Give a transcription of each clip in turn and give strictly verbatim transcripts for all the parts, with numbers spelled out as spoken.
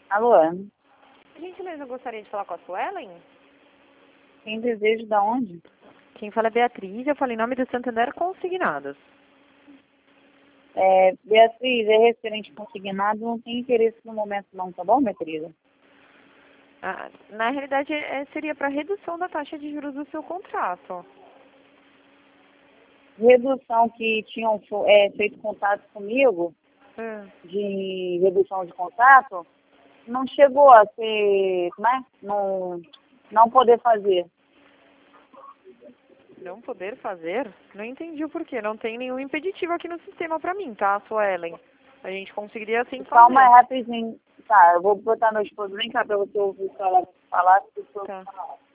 Alô? Por gentileza, eu gostaria de falar com a Suelen. Quem deseja da onde? Quem fala é Beatriz, eu falei em nome do Santander Consignados. É, Beatriz, é referente consignado, não tem interesse no momento não, tá bom, Beatriz? Ah, na realidade, é, seria para redução da taxa de juros do seu contrato. Redução que tinham é, feito contato comigo, Hum. de redução de contrato, não chegou a ser, como é? Não, não poder fazer. Não poder fazer? Não entendi o porquê. Não tem nenhum impeditivo aqui no sistema para mim, tá, Suelen? A gente conseguiria sim fazer. Calma aí, rapidinho. Tá, eu vou botar meu esposo, vem cá pra você ouvir falar, falar se eu Tá.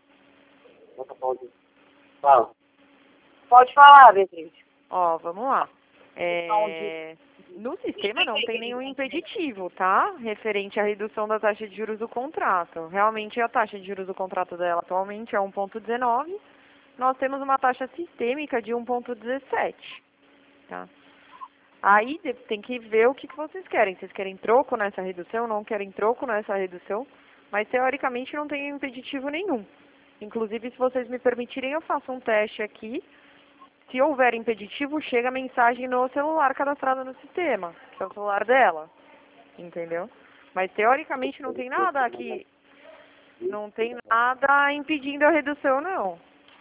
Fala. Pode falar, Beatriz. Ó, vamos lá. É... No sistema não tem nenhum impeditivo, tá? Referente à redução da taxa de juros do contrato. Realmente a taxa de juros do contrato dela atualmente é um vírgula dezenove. Nós temos uma taxa sistêmica de um vírgula dezessete, tá? Aí de- tem que ver o que, que vocês querem. Vocês querem troco nessa redução, não querem troco nessa redução, mas teoricamente não tem impeditivo nenhum. Inclusive, se vocês me permitirem, eu faço um teste aqui. Se houver impeditivo, chega a mensagem no celular cadastrado no sistema, que é o celular dela, entendeu? Mas teoricamente não tem nada aqui, não tem nada impedindo a redução, não.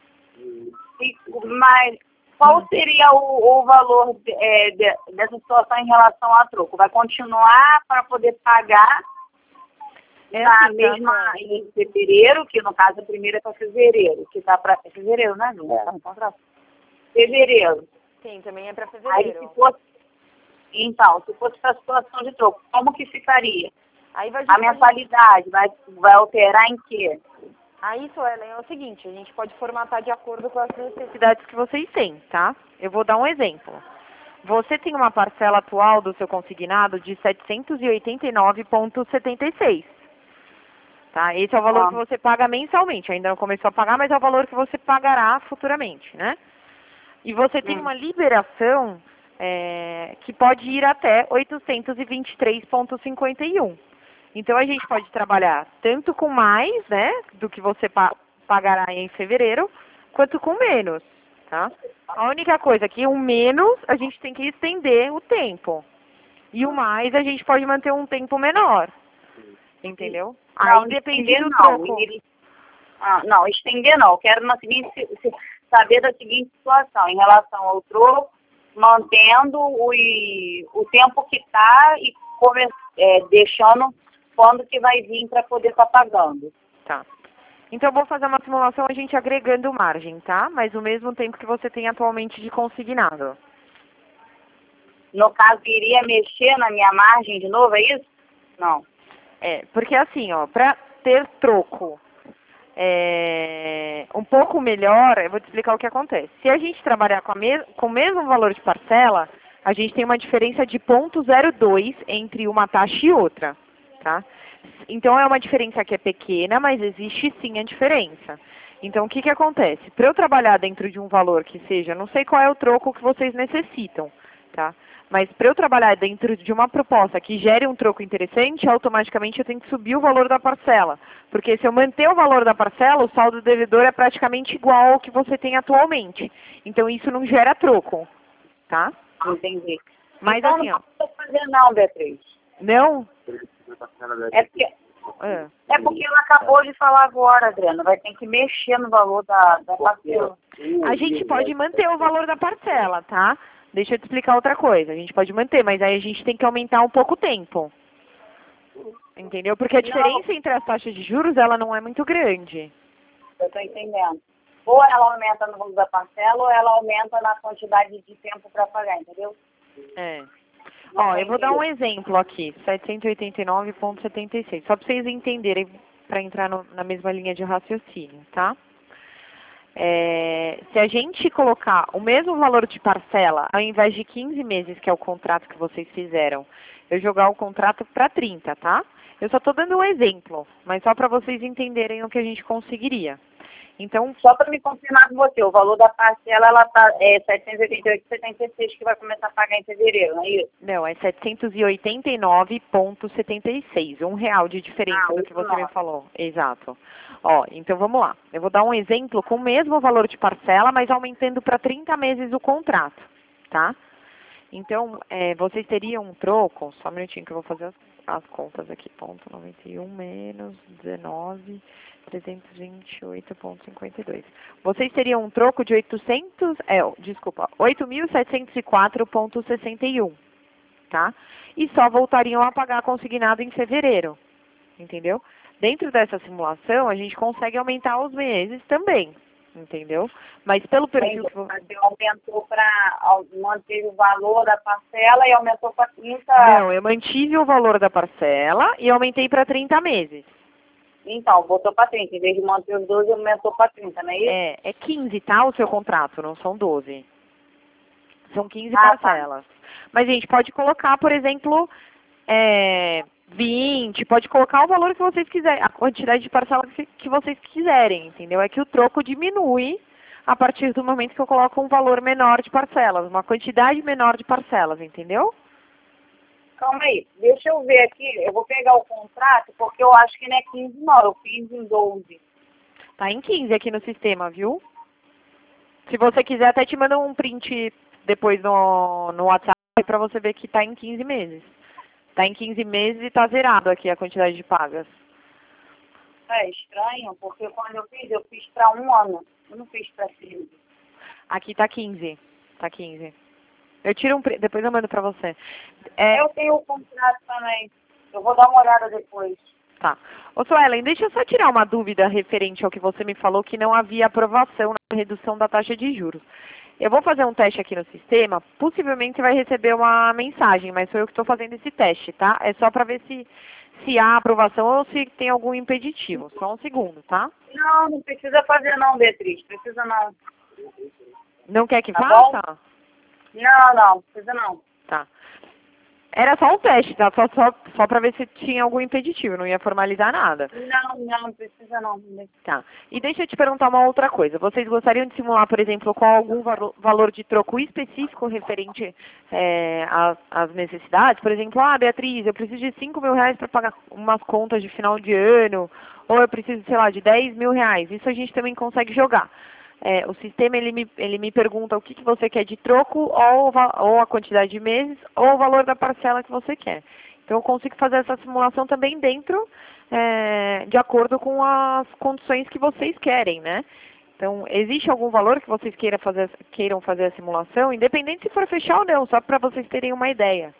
E- Mas qual seria o, o valor de- é, de- dessa situação em relação a troco? Vai continuar para poder pagar É na assim, mesma tá, em fevereiro, que no caso a primeira é para fevereiro, que está para fevereiro, né, Ju? Tá no contrato? Fevereiro. sim, também é para Aí fevereiro. se fosse, então, se fosse para a situação de troco, como que ficaria? Aí vai A mensalidade vai, vai alterar em quê? Aí, Suelen, é o seguinte, a gente pode formatar de acordo com as necessidades que vocês têm, tá? Eu vou dar um exemplo. Você tem uma parcela atual do seu consignado de setecentos e oitenta e nove vírgula setenta e seis. Tá? Esse é o valor Ah. que você paga mensalmente. Ainda não começou a pagar, mas é o valor que você pagará futuramente, né? E você tem Hum. uma liberação é, que pode ir até oitocentos e vinte e três vírgula cinquenta e um. Então a gente pode trabalhar tanto com mais, né, do que você pa pagará em fevereiro, quanto com menos, tá? A única coisa é que o menos a gente tem que estender o tempo. E o mais a gente pode manter um tempo menor. Entendeu? Não, Aí depende estender do não. troco. Ele- Ah, não, estender não. Eu quero na seguinte, se- saber da seguinte situação, em relação ao troco, mantendo o, e- o tempo que está e come- é, deixando quando que vai vir para poder estar pagando. Tá. Então eu vou fazer uma simulação a gente agregando margem, tá? Mas o mesmo tempo que você tem atualmente de consignado. No caso, iria mexer na minha margem de novo, é isso? Não. É, porque assim, ó, para ter troco é, um pouco melhor, eu vou te explicar o que acontece. Se a gente trabalhar com, a mes com o mesmo valor de parcela, a gente tem uma diferença de zero vírgula zero dois entre uma taxa e outra, tá? Então é uma diferença que é pequena, mas existe sim a diferença. Então o que que acontece? Para eu trabalhar dentro de um valor que seja, não sei qual é o troco que vocês necessitam, tá? Mas para eu trabalhar dentro de uma proposta que gere um troco interessante, automaticamente eu tenho que subir o valor da parcela. Porque se eu manter o valor da parcela, o saldo devedor é praticamente igual ao que você tem atualmente. Então isso não gera troco, tá? Entendi. Mas então, assim, ó. não precisa fazer não, Beatriz. Não? É porque, É. é porque ela acabou de falar agora, Adriana. Vai ter que mexer no valor da, da parcela. A gente pode manter o valor da parcela, tá? Deixa eu te explicar outra coisa. A gente pode manter, mas aí a gente tem que aumentar um pouco o tempo. Entendeu? Porque a diferença Não. entre as taxas de juros, ela não é muito grande. Eu estou entendendo. Ou ela aumenta no valor da parcela, ou ela aumenta na quantidade de tempo para pagar, entendeu? É. Não Ó, eu vou dar um entendi. exemplo aqui, setecentos e oitenta e nove vírgula setenta e seis, só para vocês entenderem, para entrar no, na mesma linha de raciocínio, tá? É, se a gente colocar o mesmo valor de parcela, ao invés de quinze meses, que é o contrato que vocês fizeram, eu jogar o contrato para trinta, tá? Eu só estou dando um exemplo, mas só para vocês entenderem o que a gente conseguiria. Então, Só para me confirmar com você, o valor da parcela ela tá, é setecentos e oitenta e oito vírgula setenta e seis que vai começar a pagar em fevereiro, não é isso? não, é setecentos e oitenta e nove vírgula setenta e seis, um real de diferença Ah, do que você me oitenta e nove. falou. Exato. Ó, então vamos lá. Eu vou dar um exemplo com o mesmo valor de parcela, mas aumentando para trinta meses o contrato, tá? Então, é, vocês teriam um troco, só um minutinho que eu vou fazer as, as contas aqui, ponto noventa e um menos dezenove, trezentos e vinte e oito vírgula cinquenta e dois. Vocês teriam um troco de oitocentos, é, desculpa, oito mil setecentos e quatro vírgula sessenta e um, tá? E só voltariam a pagar consignado em fevereiro, entendeu? Dentro dessa simulação, a gente consegue aumentar os meses também, entendeu? Mas pelo perfil que você... Você aumentou para manter o valor da parcela e aumentou para trinta. Não, eu mantive o valor da parcela e aumentei para trinta meses. Então, botou para trinta. Em vez de manter os doze, aumentou para trinta, não é isso? É, é quinze, tá, o seu contrato, não são doze. São quinze Ah, tá. parcelas. Mas a gente pode colocar, por exemplo, é, vinte, pode colocar o valor que vocês quiserem, a quantidade de parcelas que, que vocês quiserem, entendeu? É que o troco diminui a partir do momento que eu coloco um valor menor de parcelas, uma quantidade menor de parcelas, entendeu? Calma aí, deixa eu ver aqui. Eu vou pegar o contrato, porque eu acho que não é quinze, não. Eu fiz em doze. Tá em quinze aqui no sistema, viu? Se você quiser, até te mando um print depois no, no WhatsApp para você ver que tá em quinze meses. Tá em quinze meses e tá zerado aqui a quantidade de pagas. É estranho, porque quando eu fiz, eu fiz para um ano. Eu não fiz para quinze. Aqui tá quinze. Tá quinze. Eu tiro um print, depois eu mando pra você. É, Eu tenho o contrato também. Eu vou dar uma olhada depois. tá. Ô, Suelen, deixa eu só tirar uma dúvida referente ao que você me falou que não havia aprovação na redução da taxa de juros. Eu vou fazer um teste aqui no sistema, possivelmente você vai receber uma mensagem, mas sou eu que estou fazendo esse teste, tá? É só para ver se, se há aprovação ou se tem algum impeditivo. Só um segundo, tá? Não, não precisa fazer não, Beatriz. Precisa não. Não quer que Tá faça? Não, não, precisa não. Tá. Era só um teste, tá? Só, só, só para ver se tinha algum impeditivo, não ia formalizar nada. Não, não, não precisa não. Tá. E deixa eu te perguntar uma outra coisa. Vocês gostariam de simular, por exemplo, com algum valo- valor de troco específico referente é, às, às necessidades? Por exemplo, ah, Beatriz, eu preciso de cinco mil reais para pagar umas contas de final de ano, ou eu preciso, sei lá, de dez mil reais. Isso a gente também consegue jogar. É, o sistema ele me, ele me pergunta o que, que você quer de troco, ou, o va- ou a quantidade de meses, ou o valor da parcela que você quer. Então eu consigo fazer essa simulação também dentro, é, de acordo com as condições que vocês querem, né? Então, existe algum valor que vocês queiram fazer, queiram fazer a simulação, independente se for fechar ou não, só para vocês terem uma ideia.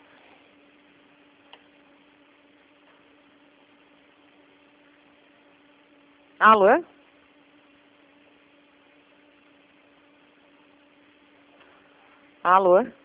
Alô? Alô?